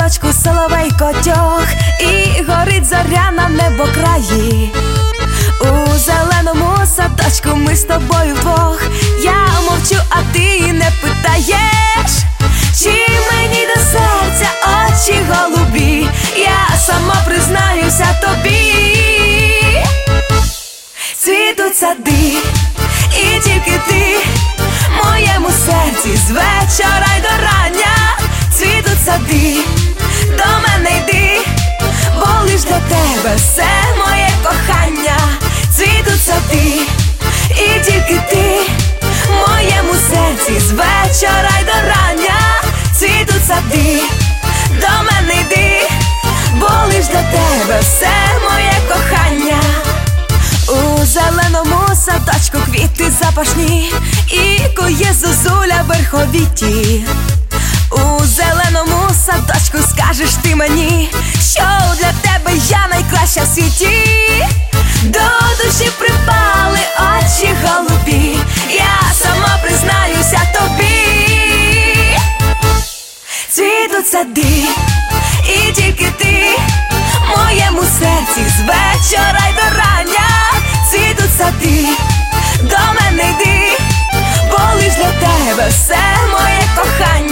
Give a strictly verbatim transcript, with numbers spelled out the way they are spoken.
садочку соловейко тьох, і горить зоря на небокраї. У зеленому садочку ми з тобою вдвох. Я мовчу, а ти не питаєш, чи мені до серця очі голубі. Я сама признаюся тобі. Цвітуть сади, і тільки ти в моєму серці з вечора й до рання. Цвітуть сади, до мене йди, бо лиш для тебе все моє кохання. Цвітуть сади, і тільки ти в моєму серці з вечора й до рання. Цвітуть сади, до мене йди, бо лиш для тебе все моє кохання. У зеленому садочку квіти запашні, і кує зозуля верховіті. У зеленому садочку скажеш ти мені, що для тебе я найкраща в світі. До душі припали очі голубі, я сама признаюся тобі. Цвітуть сади, і тільки ти в моєму серці з вечора й до рання. Цвітуть сади, до мене йди, бо лиш для тебе все моє кохання.